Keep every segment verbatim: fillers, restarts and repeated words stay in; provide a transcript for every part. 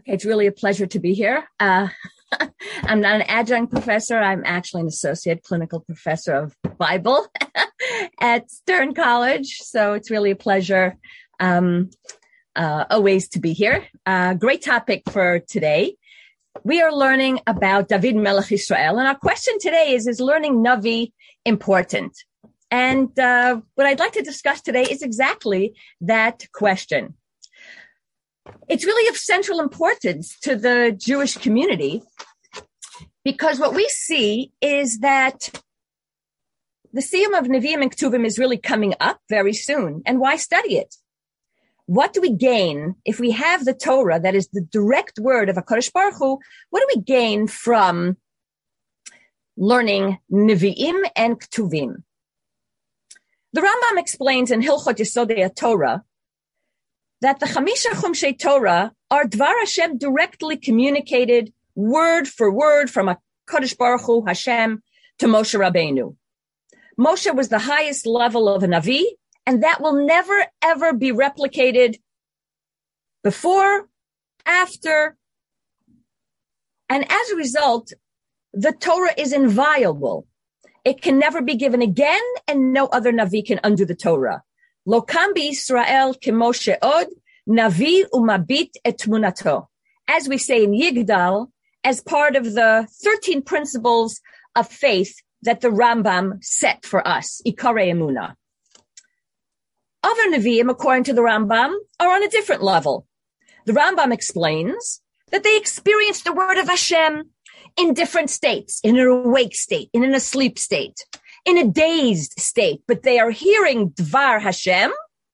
Okay, it's really a pleasure to be here. Uh, I'm not an adjunct professor. I'm actually an associate clinical professor of Bible at Stern College. So it's really a pleasure um, uh, always to be here. Uh, great topic for today. We are learning about David Melech Israel. And our question today is, is learning Navi important? And uh, what I'd like to discuss today is exactly that question. It's really of central importance to the Jewish community because what we see is that the Siyum of Nevi'im and Ketuvim is really coming up very soon. And why study it? What do we gain if we have the Torah, that is the direct word of HaKadosh Baruch Hu? What do we gain from learning Nevi'im and Ketuvim? The Rambam explains in Hilchot Yesodei Torah that the Chamisha Chumshei Torah are Dvar Hashem directly communicated word for word from HaKadosh Baruch Hu, Hashem, to Moshe Rabbeinu. Moshe was the highest level of a Navi, and that will never, ever be replicated before, after. And as a result, the Torah is inviolable. It can never be given again, and no other Navi can undo the Torah. Lo kam b'Yisrael k'Moshe od, Navi umabit et tmunato. As we say in Yigdal, as part of the thirteen principles of faith that the Rambam set for us, Ikarei Emunah. Other Nevi'im, according to the Rambam, are on a different level. The Rambam explains that they experience the word of Hashem in different states, in an awake state, in an asleep state, in a dazed state, but they are hearing Dvar Hashem,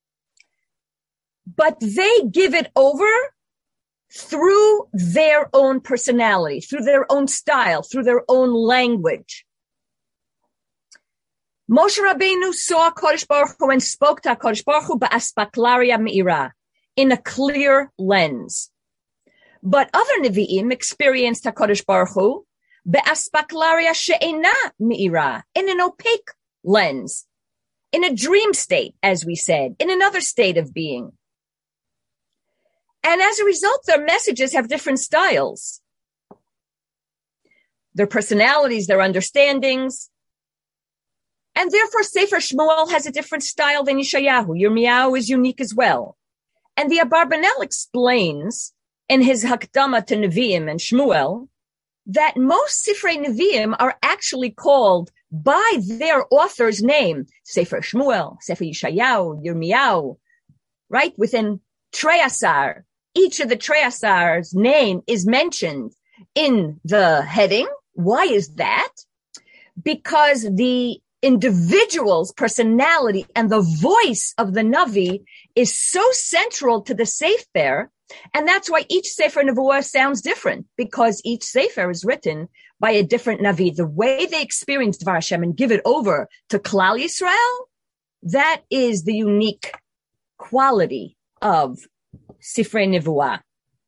but they give it over through their own personality, through their own style, through their own language. Moshe Rabbeinu saw HaKadosh Baruch Hu and spoke to HaKadosh Baruch Hu ba'aspaklaria me'ira, in a clear lens. But other Nevi'im experienced HaKadosh Baruch Hu be'aspaklaria she'ena me'ira, in an opaque lens, in a dream state, as we said, in another state of being. And as a result, their messages have different styles. Their personalities, their understandings. And therefore, Sefer Shmuel has a different style than Yeshayahu. Yirmiyahu is unique as well. And the Abarbanel explains in his Hakdama to Nevi'im and Shmuel that most Sifrei Nevi'im are actually called by their author's name. Sefer Shmuel, Sefer Yeshayahu, Yirmiyahu, right? Within Treyasar. Each of the Treyasar's name is mentioned in the heading. Why is that? Because the individual's personality and the voice of the Navi is so central to the Sefer, and that's why each Sefer Nevuah sounds different, because each Sefer is written by a different Navi. The way they experience Dvar Hashem and give it over to Klal Yisrael, that is the unique quality of Sifrei Nevuah.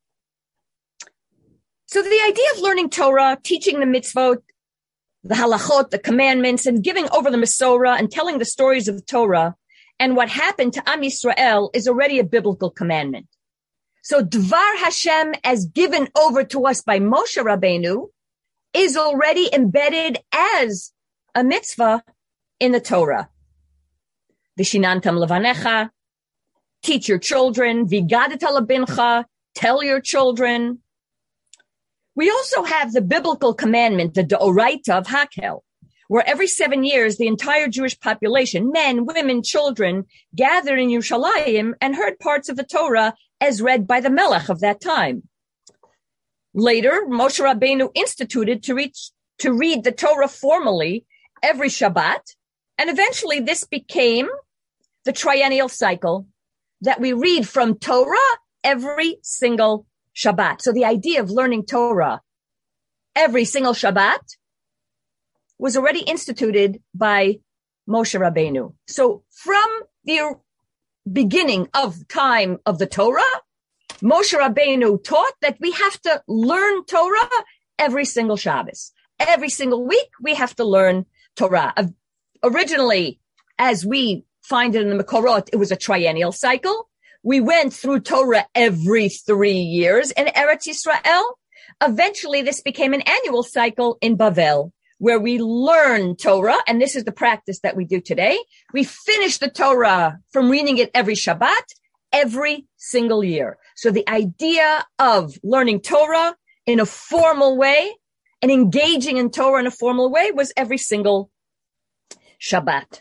So the idea of learning Torah, teaching the mitzvot, the halachot, the commandments, and giving over the Masorah and telling the stories of Torah and what happened to Am Yisrael is already a biblical commandment. So Dvar Hashem, as given over to us by Moshe Rabbeinu, is already embedded as a mitzvah in the Torah. Vishinantam levanecha, teach your children. Vigadata lebincha, tell your children. We also have the biblical commandment, the Deoraita of Hakel, where every seven years, the entire Jewish population, men, women, children, gathered in Yerushalayim and heard parts of the Torah as read by the Melech of that time. Later, Moshe Rabbeinu instituted to, reach, to read the Torah formally every Shabbat, and eventually this became the triennial cycle that we read from Torah every single Shabbat. So the idea of learning Torah every single Shabbat was already instituted by Moshe Rabbeinu. So from the beginning of time of the Torah, Moshe Rabbeinu taught that we have to learn Torah every single Shabbos. Every single week, we have to learn Torah. Originally, as we find it in the Mekorot, it was a triennial cycle. We went through Torah every three years in Eretz Yisrael. Eventually, this became an annual cycle in Bavel, where we learn Torah, and this is the practice that we do today. We finish the Torah from reading it every Shabbat, every single year. So the idea of learning Torah in a formal way and engaging in Torah in a formal way was every single Shabbat.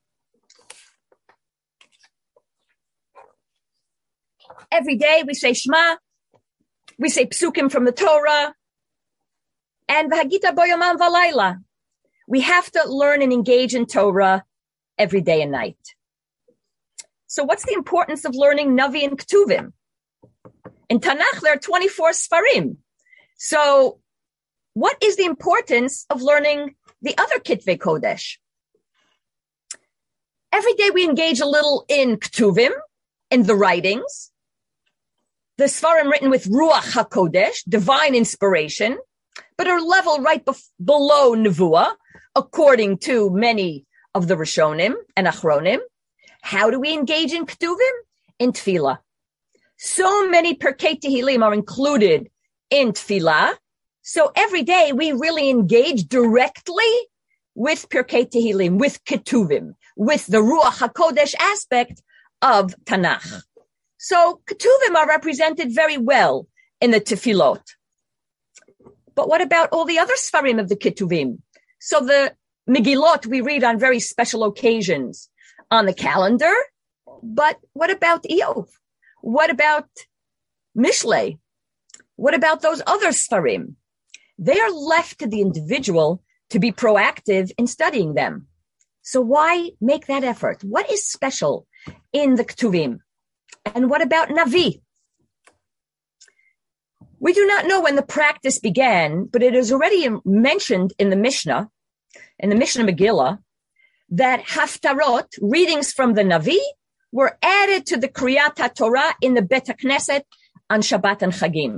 Every day we say Shema, we say Psukim from the Torah, and V'hagita bo yomam v'layla. We have to learn and engage in Torah every day and night. So what's the importance of learning Navi and Ketuvim? In Tanakh, there are twenty-four Sfarim. So what is the importance of learning the other Kitvei Kodesh? Every day we engage a little in Ketuvim, in the writings, the Sfarim written with Ruach HaKodesh, divine inspiration, but are level right bef- below Nevuah, according to many of the Rishonim and Achronim. How do we engage in Ketuvim? In Tefillah. So many Perkei Tehillim are included in Tefillah. So every day we really engage directly with Perkei Tehillim, with Ketuvim, with the Ruach HaKodesh aspect of Tanakh. So Ketuvim are represented very well in the Tefillot. But what about all the other Sfarim of the Ketuvim? So the Megillot we read on very special occasions on the calendar. But what about Iyov? What about Mishlei? What about those other Sfarim? They are left to the individual to be proactive in studying them. So why make that effort? What is special in the Ketuvim? And what about Navi? We do not know when the practice began, but it is already mentioned in the Mishnah, in the Mishnah Megillah, that Haftarot, readings from the Navi, were added to the Kriyat HaTorah in the Bet HaKnesset on Shabbat and Chagim.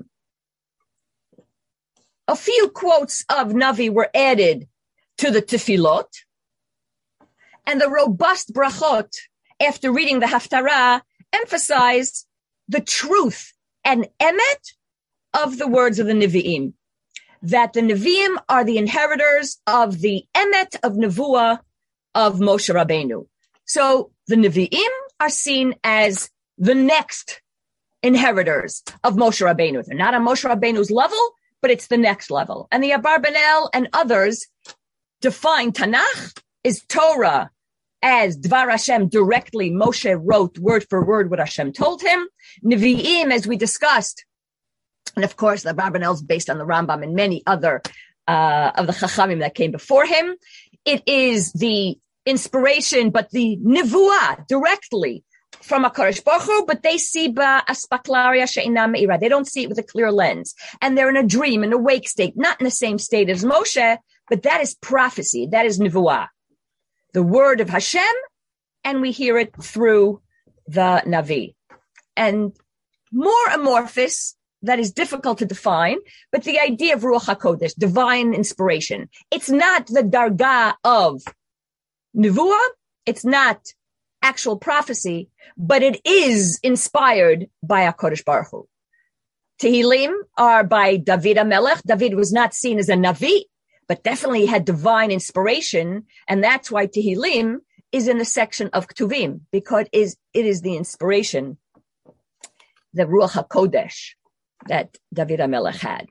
A few quotes of Navi were added to the Tefillot, and the robust brachot, after reading the Haftarah, emphasize the truth and emet of the words of the Nevi'im, that the Nevi'im are the inheritors of the emet of Nevuah of Moshe Rabbeinu. So the Nevi'im are seen as the next inheritors of Moshe Rabbeinu. They're not on Moshe Rabbeinu's level, but it's the next level. And the Abarbanel and others define Tanakh is Torah as Dvar Hashem directly. Moshe wrote word for word what Hashem told him. Nevi'im, as we discussed, and of course the Abarbanel is based on the Rambam and many other uh, of the Chachamim that came before him. It is the inspiration, but the Nevuah directly from HaKadosh Baruch Hu, but they see ba aspaklaria she'ina me'ira. They don't see it with a clear lens. And they're in a dream, in a wake state, not in the same state as Moshe, but that is prophecy. That is Nevuah. The word of Hashem, and we hear it through the Navi. And more amorphous, that is difficult to define, but the idea of Ruach HaKodesh, divine inspiration. It's not the dargah of Nevuah. It's not actual prophecy, but it is inspired by HaKadosh Baruch Hu. Tehillim are by David HaMelech. David was not seen as a Navi, but definitely had divine inspiration, and that's why Tehillim is in the section of Ketuvim, because it is, it is the inspiration, the Ruach HaKodesh that David HaMelech had.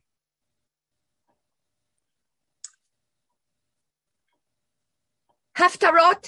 Haftarot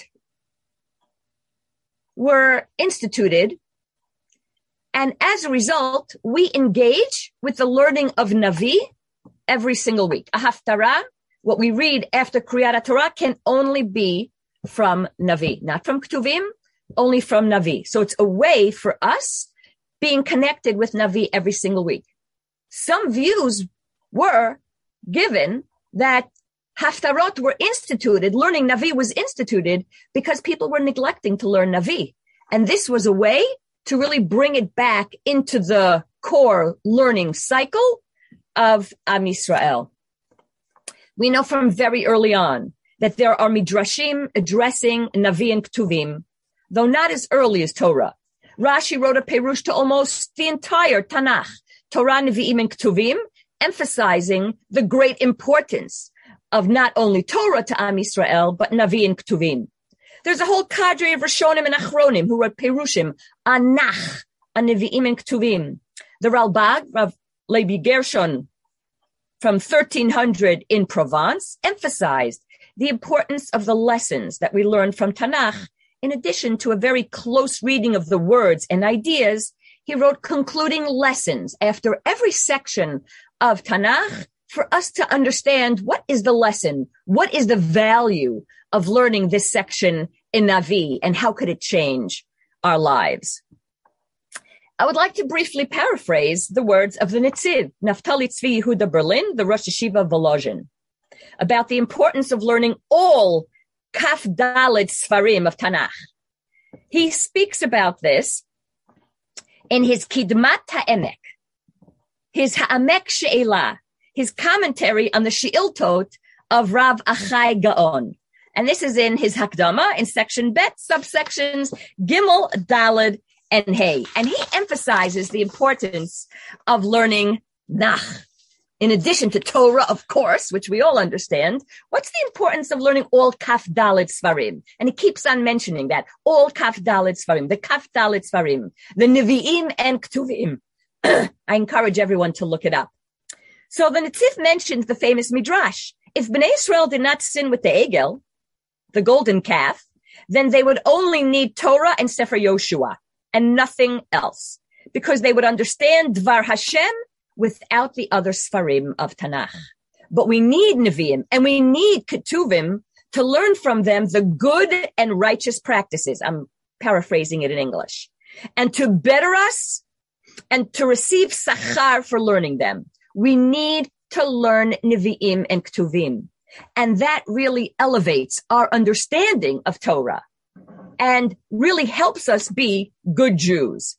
were instituted, and as a result, we engage with the learning of Navi every single week. A Haftarah, what we read after Kriyat Torah, can only be from Navi, not from Ketuvim, only from Navi. So it's a way for us being connected with Navi every single week. Some views were given that Haftarot were instituted, learning Navi was instituted because people were neglecting to learn Navi. And this was a way to really bring it back into the core learning cycle of Am Yisrael. We know from very early on that there are midrashim addressing Navi and Ketuvim, though not as early as Torah. Rashi wrote a Perush to almost the entire Tanakh, Torah, Nevi'im, and Ketuvim, emphasizing the great importance of not only Torah to Am Yisrael, but Navi and Ketuvim. There's a whole cadre of Rishonim and Achronim who wrote Perushim on Nach, on Nevi'im and Ketuvim. The Ralbag, Rav Levi Gershon, from thirteen hundred in Provence, emphasized the importance of the lessons that we learn from Tanakh. In addition to a very close reading of the words and ideas, he wrote concluding lessons after every section of Tanakh for us to understand what is the lesson, what is the value of learning this section in Navi, and how could it change our lives. I would like to briefly paraphrase the words of the Netziv, Naftali Tzvi Yehuda Berlin, the Rosh Yeshiva of Volozhin, about the importance of learning all Kaf Daled Sfarim of Tanakh. He speaks about this in his Kidmat HaEmek, his Ha'amek She'elah, his commentary on the She'iltot of Rav Achai Gaon. And this is in his Hakdama in section Bet, subsections Gimel, Daled, and Hey. And he emphasizes the importance of learning Nach. In addition to Torah, of course, which we all understand, what's the importance of learning all Kaf Dalet Svarim? And he keeps on mentioning that, all Kaf Dalet Svarim, the Kaf Dalet Svarim, the Nevi'im and Ketuvim. I encourage everyone to look it up. So the Netziv mentions the famous Midrash. If Bnei Israel did not sin with the Egel, the golden calf, then they would only need Torah and Sefer Yoshua and nothing else, because they would understand Dvar Hashem without the other Sfarim of Tanakh. But we need Nevi'im and we need Ketuvim to learn from them the good and righteous practices. I'm paraphrasing it in English. And to better us and to receive Sachar for learning them, we need to learn Nevi'im and Ketuvim. And that really elevates our understanding of Torah and really helps us be good Jews.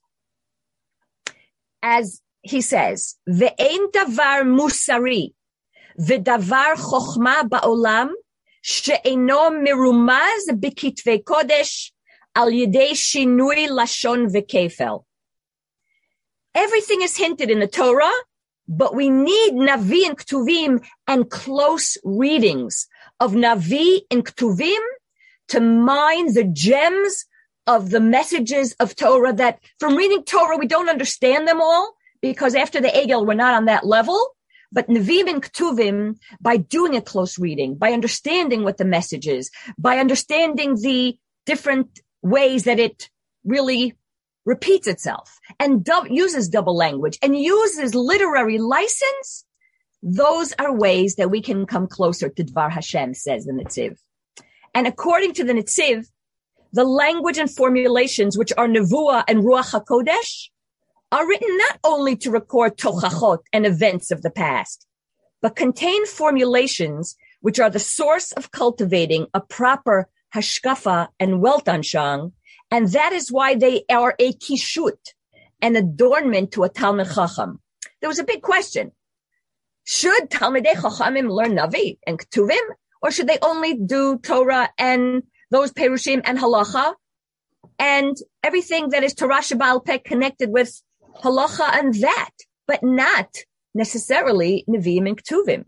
As he says, Ve'ein davar musari, ve'davar chokhma ba'olam, she'eino merumaz b'kitvei kodesh, al yedei shinui lashon ve'kefel. Everything is hinted in the Torah, but we need Navi and Ketuvim and close readings of Navi and Ketuvim to mine the gems of the messages of Torah that from reading Torah, we don't understand them all, because after the Egel, we're not on that level. But Nevi'im and Ketuvim, by doing a close reading, by understanding what the message is, by understanding the different ways that it really repeats itself and do- uses double language and uses literary license, those are ways that we can come closer to Dvar Hashem, says the Netziv. And according to the Netziv, the language and formulations, which are Nevuah and Ruach HaKodesh, are written not only to record tochachot and events of the past, but contain formulations which are the source of cultivating a proper hashkafa and weltanshang, and that is why they are a kishut, an adornment to a Talmid Chacham. There was a big question. Should Talmidei Chachamim learn Navi and Ketuvim, or should they only do Torah and those Perushim and Halacha, and everything that is Torah Sheba'al Peh connected with Halacha and that, but not necessarily Nevi'im and Ketuvim?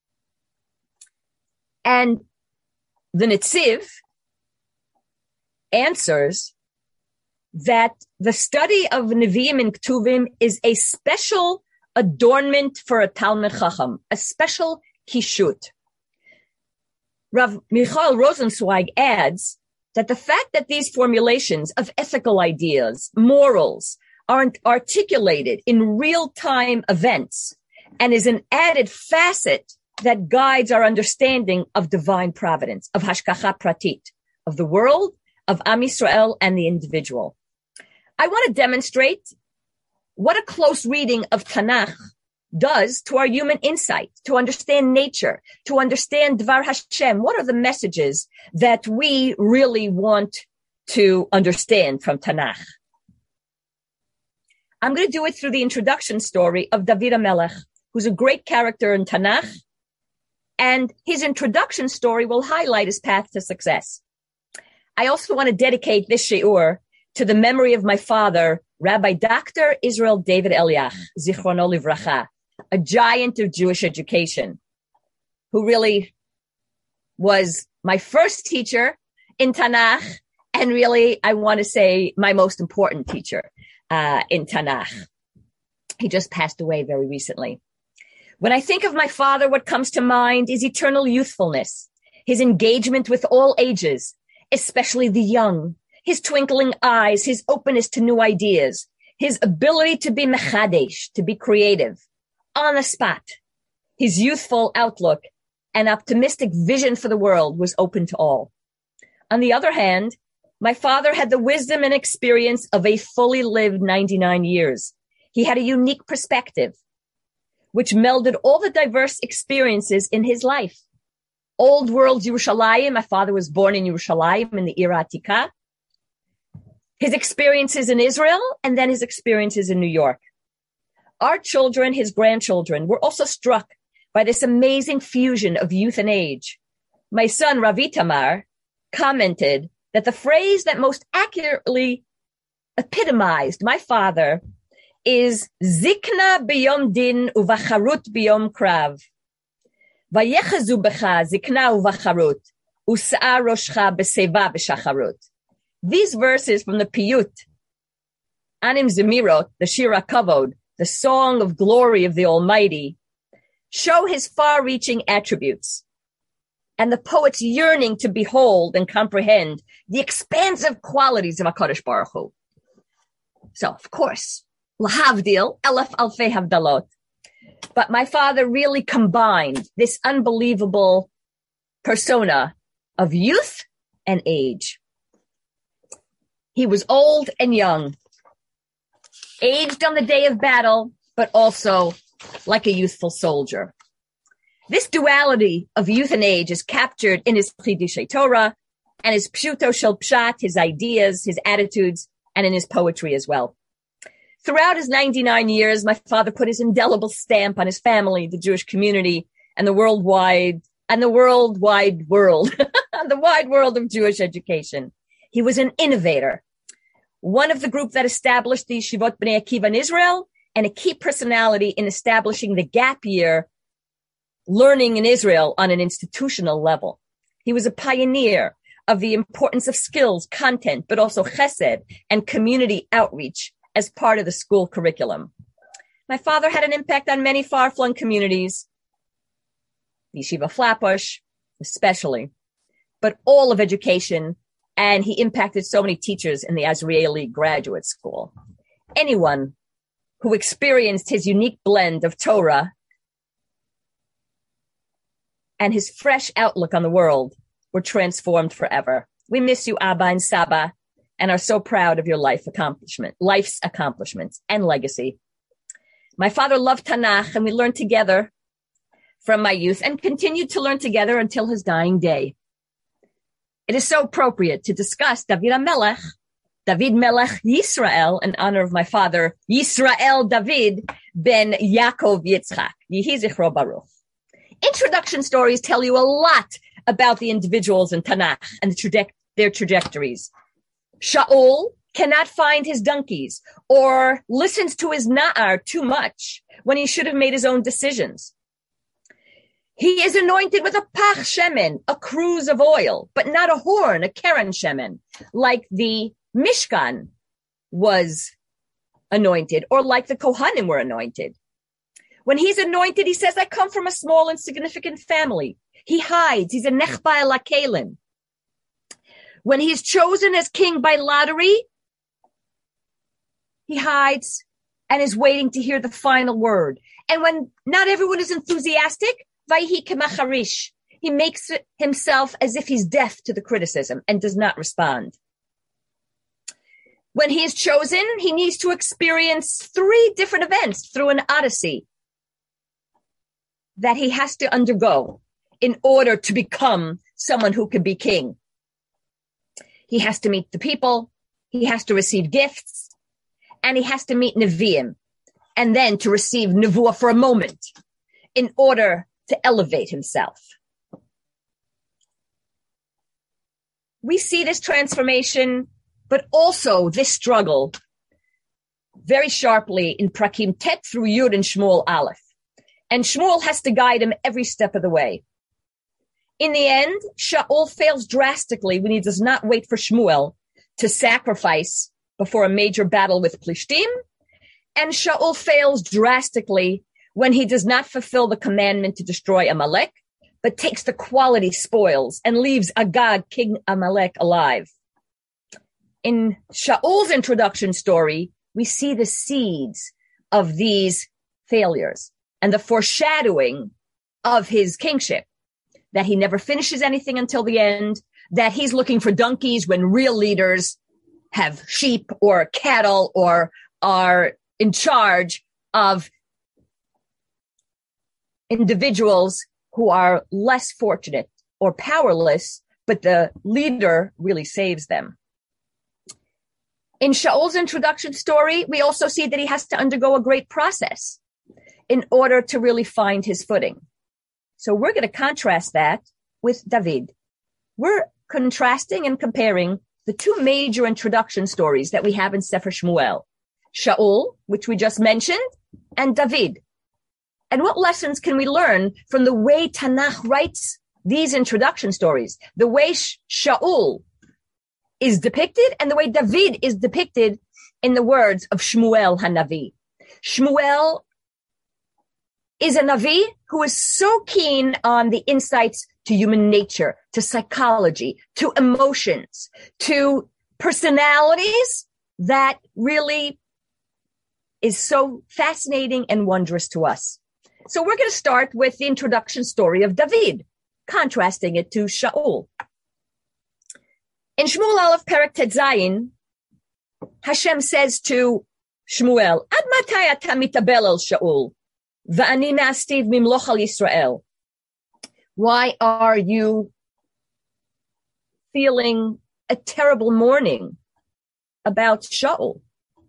And the Netziv answers that the study of Nevi'im and Ketuvim is a special adornment for a Talmid Chacham, a special kishut. Rav Michael Rosenzweig adds that the fact that these formulations of ethical ideas, morals, aren't articulated in real-time events and is an added facet that guides our understanding of divine providence, of hashkacha pratit, of the world, of Am Yisrael and the individual. I want to demonstrate what a close reading of Tanakh does to our human insight, to understand nature, to understand Dvar Hashem. What are the messages that we really want to understand from Tanakh? I'm going to do it through the introduction story of David HaMelech, who's a great character in Tanakh, and his introduction story will highlight his path to success. I also want to dedicate this shiur to the memory of my father, Rabbi Doctor Israel David Eliach, Zichrono Livracha, a giant of Jewish education, who really was my first teacher in Tanakh, and really, I want to say, my most important teacher uh, in Tanakh. He just passed away very recently. When I think of my father, what comes to mind is eternal youthfulness, his engagement with all ages, especially the young, his twinkling eyes, his openness to new ideas, his ability to be mechadesh, to be creative, on the spot. His youthful outlook and optimistic vision for the world was open to all. On the other hand, my father had the wisdom and experience of a fully lived ninety-nine years. He had a unique perspective, which melded all the diverse experiences in his life. Old world Yerushalayim, my father was born in Yerushalayim in the Ir Atika. His experiences in Israel, and then his experiences in New York. Our children, his grandchildren, were also struck by this amazing fusion of youth and age. My son, Rav Itamar, commented that the phrase that most accurately epitomized my father is Zikna biyom din uvacharut biyom krav. Vayechazu becha zikna uvacharut usa'a roshcha beseva b'shacharut. These verses from the Piyut, Anim Zemirot, the Shira Kavod, the song of glory of the Almighty, show his far-reaching attributes and the poet's yearning to behold and comprehend the expansive qualities of HaKadosh Baruch Hu. So, of course, Lahavdil, Elef Alfei Havdalot. But my father really combined this unbelievable persona of youth and age. He was old and young, aged on the day of battle, but also like a youthful soldier. This duality of youth and age is captured in his Chiddushei Torah and his Pshuto Shel Pshat, his ideas, his attitudes, and in his poetry as well. Throughout his ninety-nine years, my father put his indelible stamp on his family, the Jewish community, and the worldwide, and the worldwide world, the wide world of Jewish education. He was an innovator, one of the group that established the Yeshivot Bnei Akiva in Israel, and a key personality in establishing the gap year learning in Israel on an institutional level. He was a pioneer of the importance of skills, content, but also chesed and community outreach as part of the school curriculum. My father had an impact on many far-flung communities, Yeshiva Flatbush especially, but all of education, and he impacted so many teachers in the Azrieli Graduate School. Anyone who experienced his unique blend of Torah and his fresh outlook on the world were transformed forever. We miss you, Abba and Saba, and are so proud of your life accomplishment, life's accomplishments and legacy. My father loved Tanakh, and we learned together from my youth and continued to learn together until his dying day. It is so appropriate to discuss David HaMelech, David Melech Yisrael, in honor of my father, Yisrael David ben Yaakov Yitzchak. Yehi Zichro Baruch. Introduction stories tell you a lot about the individuals in Tanakh and the traje- their trajectories. Shaul cannot find his donkeys or listens to his na'ar too much when he should have made his own decisions. He is anointed with a pach shemen, a cruse of oil, but not a horn, a keren shemen, like the Mishkan was anointed or like the Kohanim were anointed. When he's anointed, he says, I come from a small, insignificant family. He hides. He's a nechba el hakelim. When he's chosen as king by lottery, he hides and is waiting to hear the final word. And when not everyone is enthusiastic, vayhi kemacharish, he makes himself as if he's deaf to the criticism and does not respond. When he is chosen, he needs to experience three different events through an odyssey that he has to undergo in order to become someone who can be king. He has to meet the people, he has to receive gifts, and he has to meet Nevi'im, and then to receive Nevuah for a moment in order to elevate himself. We see this transformation but also this struggle very sharply in Prakim Tet through Yud and Shmuel Aleph. And Shmuel has to guide him every step of the way. In the end, Shaul fails drastically when he does not wait for Shmuel to sacrifice before a major battle with Plishtim. And Shaul fails drastically when he does not fulfill the commandment to destroy Amalek, but takes the quality spoils and leaves Agag, king Amalek, alive. In Shaul's introduction story, we see the seeds of these failures and the foreshadowing of his kingship, that he never finishes anything until the end, that he's looking for donkeys when real leaders have sheep or cattle or are in charge of individuals who are less fortunate or powerless, but the leader really saves them. In Shaul's introduction story, we also see that he has to undergo a great process in order to really find his footing. So we're going to contrast that with David. We're contrasting and comparing the two major introduction stories that we have in Sefer Shmuel. Shaul, which we just mentioned, and David. And what lessons can we learn from the way Tanakh writes these introduction stories? The way Shaul is depicted and the way David is depicted in the words of Shmuel HaNavi. Shmuel is a Navi who is so keen on the insights to human nature, to psychology, to emotions, to personalities that really is so fascinating and wondrous to us. So we're going to start with the introduction story of David, contrasting it to Shaul. In Shmuel Aleph Perek Tet Zayin, Hashem says to Shmuel, Ad matay ata mitabel el Shaul, va'ani ma'astiv mimloch al Yisrael. Why are you feeling a terrible mourning about Shaul?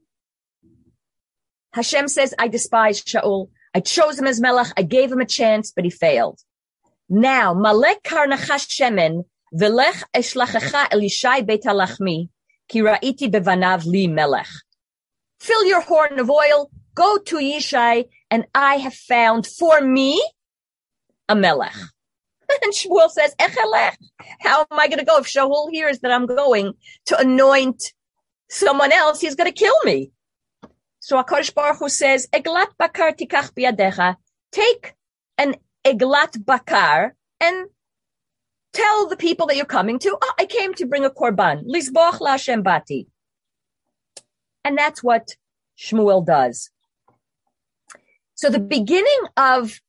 Hashem says, I despise Shaul. I chose him as Melech. I gave him a chance, but he failed. Now, Malek karnachash shemen, v'lech eshlachecha el Yishai beit halachmi, ki ra'iti bevanav li melech. Fill your horn of oil, go to Yishai, and I have found for me a melech. And Shmuel says, Echelech, how am I going to go? If Shaul hears that I'm going to anoint someone else, he's going to kill me. So HaKadosh Baruch Hu says, Eglat bakar tikach biyadecha, take an eglat bakar and tell the people that you're coming to, oh, I came to bring a korban. Lizboch la'Hashem bati. And that's what Shmuel does. So the beginning of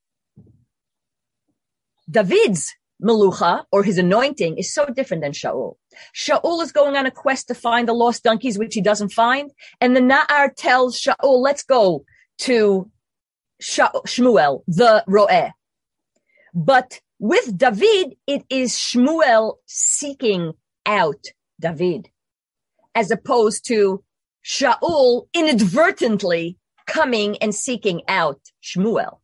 David's melucha, or his anointing, is so different than Shaul. Shaul is going on a quest to find the lost donkeys, which he doesn't find. And the Na'ar tells Shaul, let's go to Shmuel, the Ro'eh. But with David, it is Shmuel seeking out David, as opposed to Shaul inadvertently coming and seeking out Shmuel.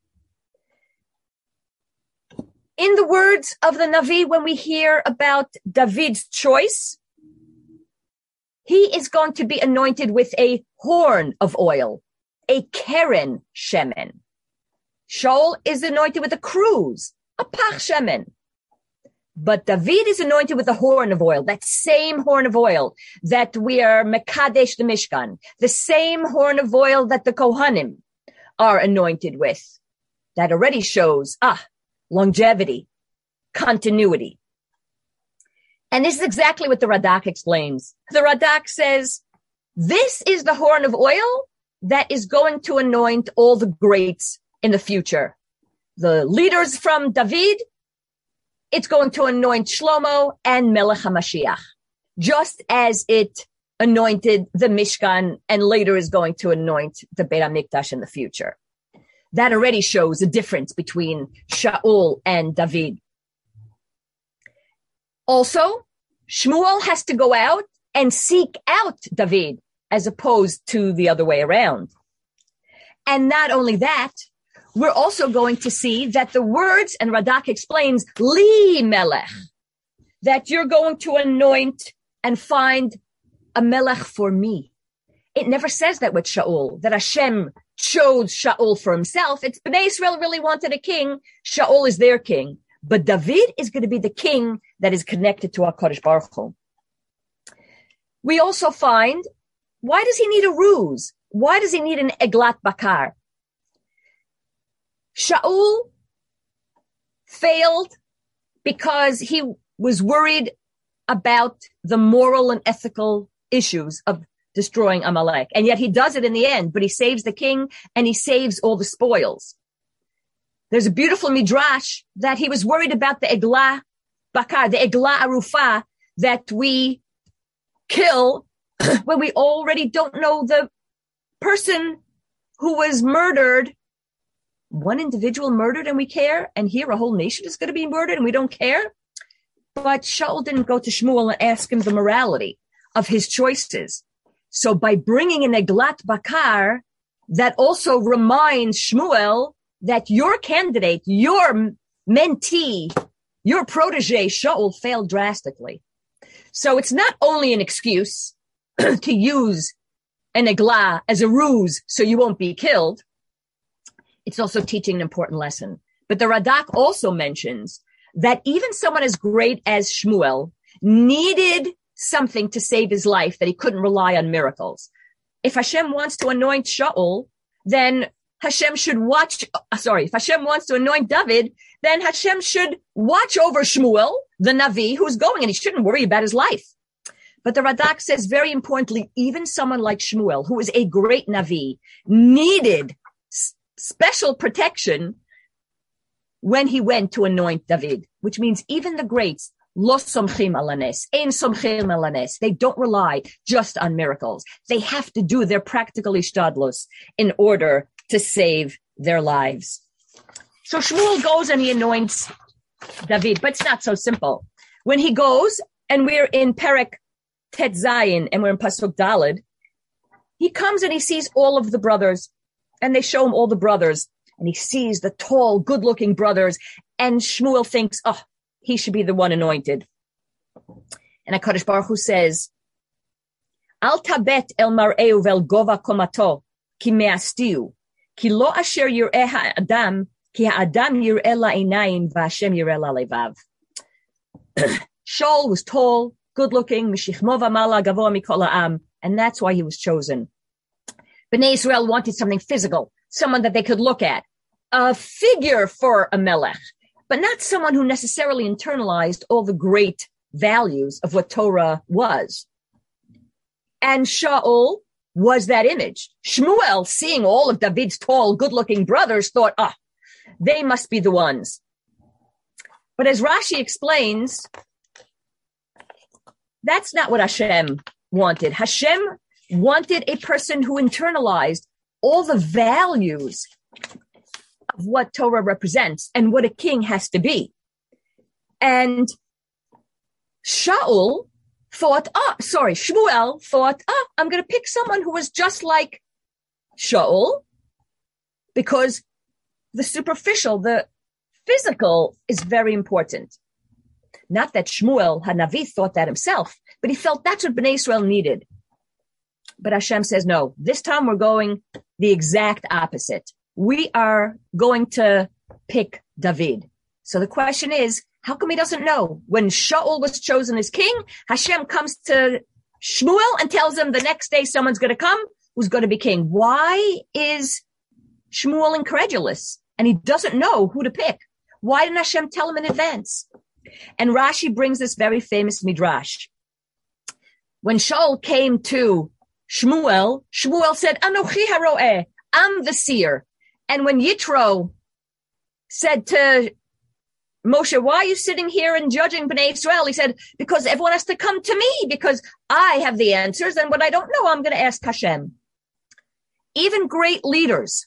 In the words of the Navi, when we hear about David's choice, he is going to be anointed with a horn of oil, a keren shemen. Shaul is anointed with a cruse, a pach shemen. But David is anointed with a horn of oil, that same horn of oil that we are mekadesh the Mishkan, the same horn of oil that the Kohanim are anointed with. That already shows, ah, longevity, continuity. And this is exactly what the Radak explains. The Radak says, this is the horn of oil that is going to anoint all the greats in the future. The leaders from David, it's going to anoint Shlomo and Melech HaMashiach, just as it anointed the Mishkan and later is going to anoint the Beit HaMikdash in the future. That already shows a difference between Shaul and David. Also, Shmuel has to go out and seek out David as opposed to the other way around. And not only that, we're also going to see that the words, and Radak explains, Li Melech, that you're going to anoint and find a melech for me. It never says that with Shaul, that Hashem chose Shaul for himself. It's Bnei Israel really wanted a king. Shaul is their king. But David is going to be the king that is connected to HaKadosh Baruch Hu. We also find, why does he need a ruse? Why does he need an eglat bakar? Shaul failed because he was worried about the moral and ethical issues of destroying Amalek. And yet he does it in the end, but he saves the king and he saves all the spoils. There's a beautiful midrash that he was worried about the eglah bakar, the eglah arufa that we kill when we already don't know the person who was murdered. One individual murdered and we care, and here a whole nation is going to be murdered and we don't care. But Shaul didn't go to Shmuel and ask him the morality of his choices. So by bringing in eglat bakar, that also reminds Shmuel that your candidate, your mentee, your protege, Shaul, failed drastically. So it's not only an excuse to use an eglah as a ruse so you won't be killed. It's also teaching an important lesson. But the Radak also mentions that even someone as great as Shmuel needed something to save his life, that he couldn't rely on miracles. If Hashem wants to anoint Shaul, then Hashem should watch, uh, sorry, if Hashem wants to anoint David, then Hashem should watch over Shmuel, the Navi, who's going, and he shouldn't worry about his life. But the Radak says, very importantly, even someone like Shmuel, who is a great Navi, needed s- special protection when he went to anoint David, which means even the greats, lo somchim alanes, ein somchim alanes, they don't rely just on miracles. They have to do their practical ishtadlus in order to save their lives. So Shmuel goes and he anoints David, but it's not so simple. When he goes, and we're in Perek Tet Zayin, and we're in Pasuk Daled, he comes and he sees all of the brothers, and they show him all the brothers, and he sees the tall, good-looking brothers, and Shmuel thinks, oh, he should be the one anointed. And HaKadosh Baruch Hu says, Al tabet el mar'eu vel gova komato, ki me'astiu, ki lo asher yir'eh ha'adam, ki ha'adam yir'eh la'inayim, v'Hashem yir'eh la'levav. Shaul was tall, good-looking, mishichmo v'mala gavoa mikol ha'am, and that's why he was chosen. Bnei Israel wanted something physical, someone that they could look at, a figure for a melech, but not someone who necessarily internalized all the great values of what Torah was. And Shaul was that image. Shmuel, seeing all of David's tall, good-looking brothers, thought, ah, they must be the ones. But as Rashi explains, that's not what Hashem wanted. Hashem wanted a person who internalized all the values of what Torah represents and what a king has to be. And Shaul thought, oh, sorry, Shmuel thought, oh, I'm going to pick someone who was just like Shaul, because the superficial, the physical is very important. Not that Shmuel Hanavi thought that himself, but he felt that's what Bnei Israel needed. But Hashem says, no, this time we're going the exact opposite. We are going to pick David. So the question is, how come he doesn't know? When Shaul was chosen as king, Hashem comes to Shmuel and tells him the next day someone's going to come who's going to be king. Why is Shmuel incredulous and he doesn't know who to pick? Why didn't Hashem tell him in advance? And Rashi brings this very famous midrash. When Shaul came to Shmuel, Shmuel said, Anochi haroeh, I'm the seer. And when Yitro said to Moshe, why are you sitting here and judging Bnei Israel? He said, because everyone has to come to me, because I have the answers, and what I don't know, I'm going to ask Hashem. Even great leaders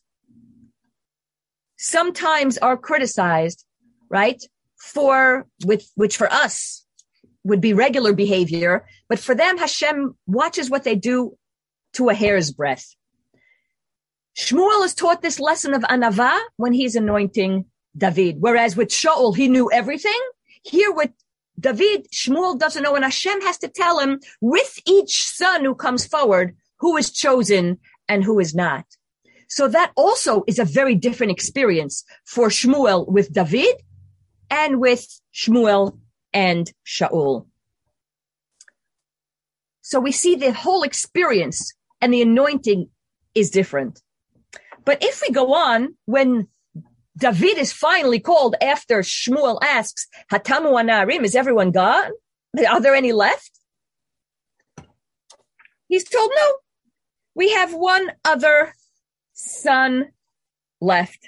sometimes are criticized, right, for, with, which for us would be regular behavior, but for them, Hashem watches what they do to a hair's breadth. Shmuel is taught this lesson of anava when he's anointing David, whereas with Shaul, he knew everything. Here with David, Shmuel doesn't know, and Hashem has to tell him with each son who comes forward who is chosen and who is not. So that also is a very different experience for Shmuel with David and with Shmuel and Shaul. So we see the whole experience and the anointing is different. But if we go on, when David is finally called after Shmuel asks, Hatamu Anarim, is everyone gone? Are there any left? He's told, no, we have one other son left.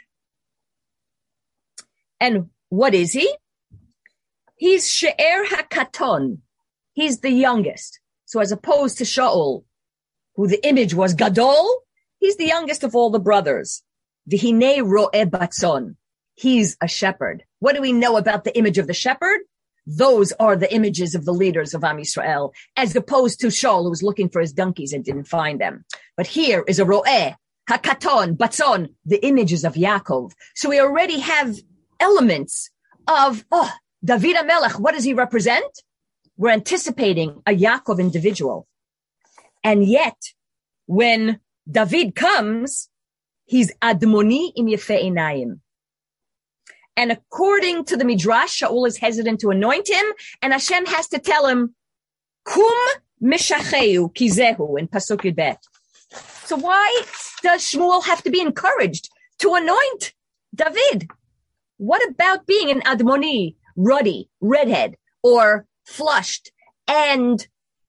And what is he? He's She'er HaKaton. He's the youngest. So as opposed to Shaul, who the image was Gadol, he's the youngest of all the brothers. V'hinei ro'eh batzon. He's a shepherd. What do we know about the image of the shepherd? Those are the images of the leaders of Am Yisrael, as opposed to Shaul, who was looking for his donkeys and didn't find them. But here is a ro'eh, hakaton, batzon, the images of Yaakov. So we already have elements of, oh, David HaMelech, what does he represent? We're anticipating a Yaakov individual. And yet, when David comes, he's Admoni im Yefei Einayim. And according to the Midrash, Shaul is hesitant to anoint him, and Hashem has to tell him, Kum mishacheu kizehu in Pasuk Yud Bet. So why does Shmuel have to be encouraged to anoint David? What about being an Admoni, ruddy, redhead, or flushed, and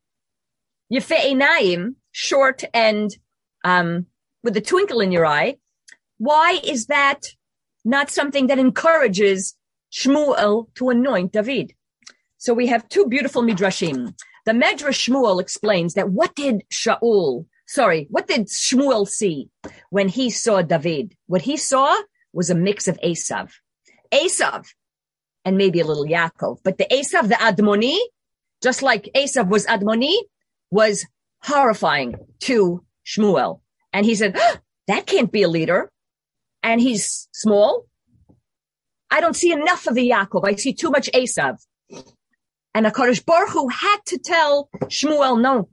Yefei Einayim, short and um, with a twinkle in your eye? Why is that not something that encourages Shmuel to anoint David? So we have two beautiful midrashim. The Medrash Shmuel explains that what did Shaul, sorry, what did Shmuel see when he saw David? What he saw was a mix of Esav. Esav, and maybe a little Yaakov. But the Esav, the Admoni, just like Esav was Admoni, was horrifying to Shmuel. And he said, oh, that can't be a leader. And he's small. I don't see enough of the Yaakov. I see too much Esav. And HaKadosh Baruch Hu had to tell Shmuel, no.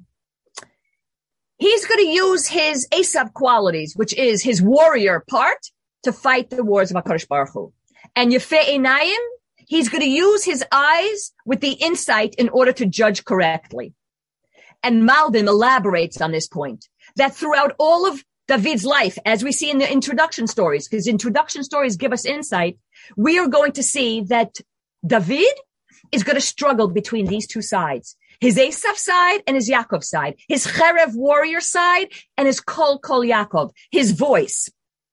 He's going to use his Esav qualities, which is his warrior part, to fight the wars of HaKadosh Baruch Hu. And Yefei Einayim, he's going to use his eyes with the insight in order to judge correctly. And Malbim elaborates on this point, that throughout all of David's life, as we see in the introduction stories, because introduction stories give us insight, we are going to see that David is going to struggle between these two sides, his Esav side and his Yaakov side, his Cherev warrior side and his Kol Kol Yaakov, his voice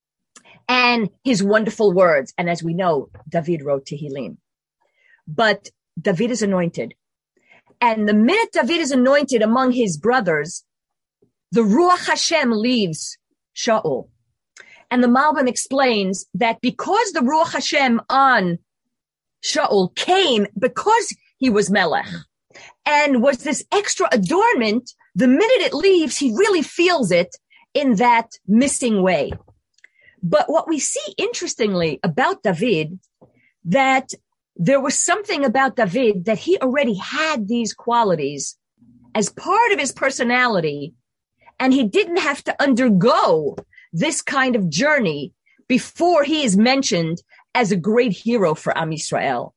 and his wonderful words. And as we know, David wrote Tehillim. But David is anointed. And the minute David is anointed among his brothers, the Ruach Hashem leaves Shaul. And the Malbim explains that because the Ruach Hashem on Shaul came because he was Melech and was this extra adornment, the minute it leaves, he really feels it in that missing way. But what we see interestingly about David, that there was something about David that he already had these qualities as part of his personality, and he didn't have to undergo this kind of journey before he is mentioned as a great hero for Am Yisrael.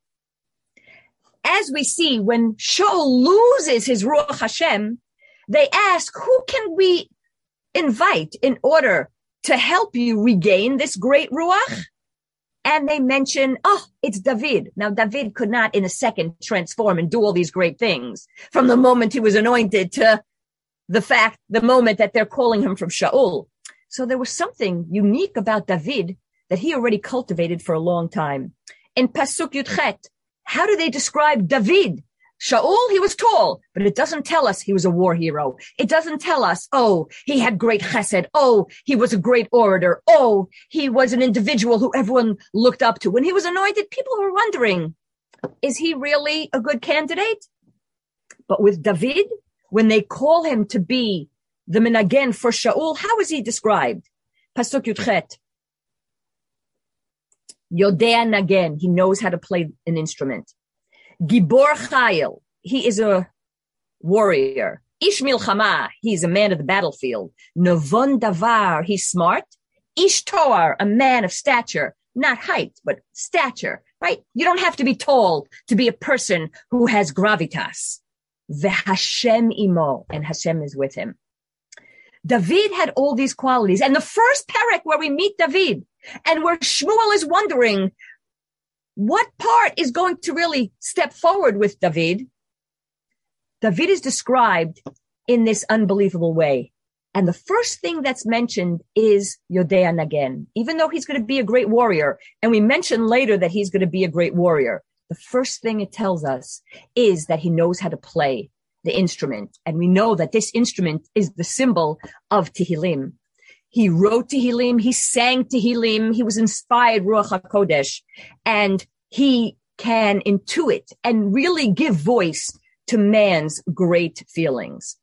As we see, when Shaul loses his Ruach Hashem, they ask, who can we invite in order to help you regain this great Ruach? And they mention, oh, it's David. Now, David could not in a second transform and do all these great things from the moment he was anointed to the fact, the moment that they're calling him from Shaul. So there was something unique about David that he already cultivated for a long time. In Pasuk Yud Chet, how do they describe David? Shaul, he was tall, but it doesn't tell us he was a war hero. It doesn't tell us, oh, he had great chesed. Oh, he was a great orator. Oh, he was an individual who everyone looked up to. When he was anointed, people were wondering, is he really a good candidate? But with David, when they call him to be the menagen for Shaul, how is he described? Pasuk Yud Chet. Yodea nagen, he knows how to play an instrument. Gibor Chayil, he is a warrior. Ish Milchama, he's a man of the battlefield. Novon Davar, he's smart. Ish Toar, a man of stature, not height, but stature, right? You don't have to be tall to be a person who has gravitas. VeHashem imo, and Hashem is with him. David had all these qualities. And the first parak where we meet David, and where Shmuel is wondering what part is going to really step forward with David, David is described in this unbelievable way. And the first thing that's mentioned is Yodea Nagen. Even though he's going to be a great warrior, and we mention later that he's going to be a great warrior, the first thing it tells us is that he knows how to play the instrument. And we know that this instrument is the symbol of Tehillim. He wrote Tehillim, he sang Tehillim, he was inspired Ruach HaKodesh, and he can intuit and really give voice to man's great feelings.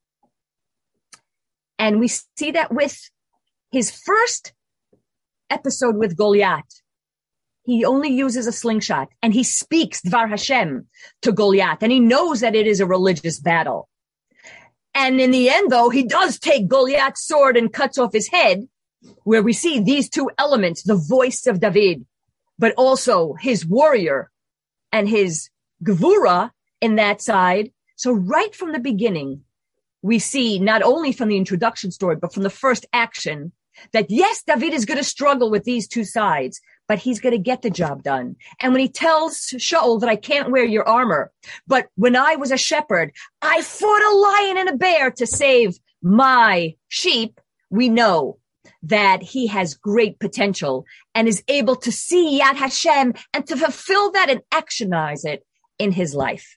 And we see that with his first episode with Goliath. He only uses a slingshot, and he speaks Dvar Hashem to Goliath, and he knows that it is a religious battle. And in the end, though, he does take Goliath's sword and cuts off his head, where we see these two elements, the voice of David, but also his warrior and his gevura in that side. So right from the beginning, we see not only from the introduction story, but from the first action, that yes, David is going to struggle with these two sides, but he's going to get the job done. And when he tells Shaul that I can't wear your armor, but when I was a shepherd, I fought a lion and a bear to save my sheep, we know that he has great potential and is able to see Yad Hashem and to fulfill that and actionize it in his life.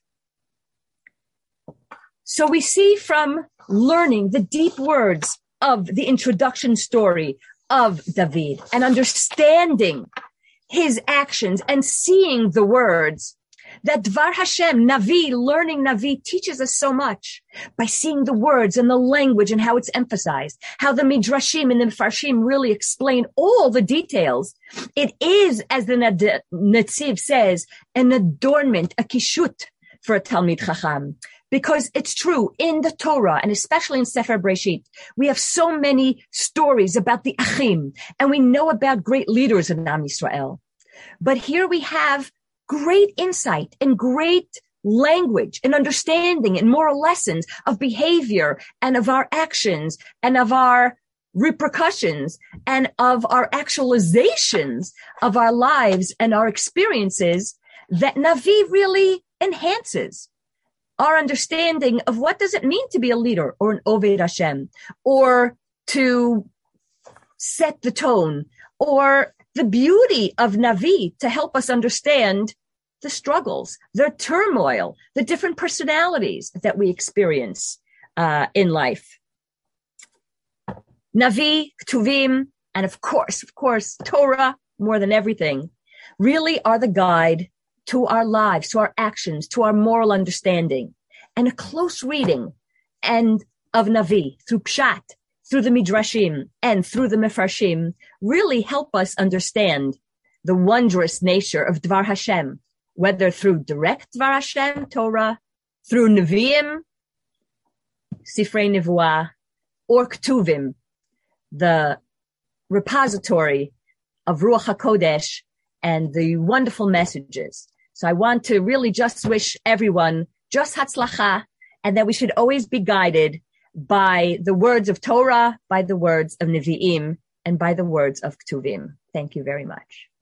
So we see from learning the deep words of the introduction story of David and understanding his actions and seeing the words that Dvar Hashem, Navi, learning Navi teaches us so much by seeing the words and the language and how it's emphasized, how the Midrashim and the Mefarshim really explain all the details. It is, as the Netziv says, an adornment, a kishut for a Talmid Chacham. Because it's true, in the Torah, and especially in Sefer Breshit, we have so many stories about the Achim, and we know about great leaders in Am Yisrael. But here we have great insight and great language and understanding and moral lessons of behavior and of our actions and of our repercussions and of our actualizations of our lives and our experiences that Navi really enhances our understanding of what does it mean to be a leader or an Oved Hashem, or to set the tone, or the beauty of Navi to help us understand the struggles, the turmoil, the different personalities that we experience uh, in life. Navi, Ketuvim, and of course, of course, Torah, more than everything, really are the guide to our lives, to our actions, to our moral understanding. And a close reading and of Navi through Pshat, through the Midrashim, and through the Mefarshim really help us understand the wondrous nature of Dvar Hashem, whether through direct Dvar Hashem, Torah, through Nevi'im, Sifrei Nevuah, or Ketuvim, the repository of Ruach HaKodesh and the wonderful messages. So I want to really just wish everyone just Hatzlacha, and that we should always be guided by the words of Torah, by the words of Nevi'im, and by the words of Ketuvim. Thank you very much.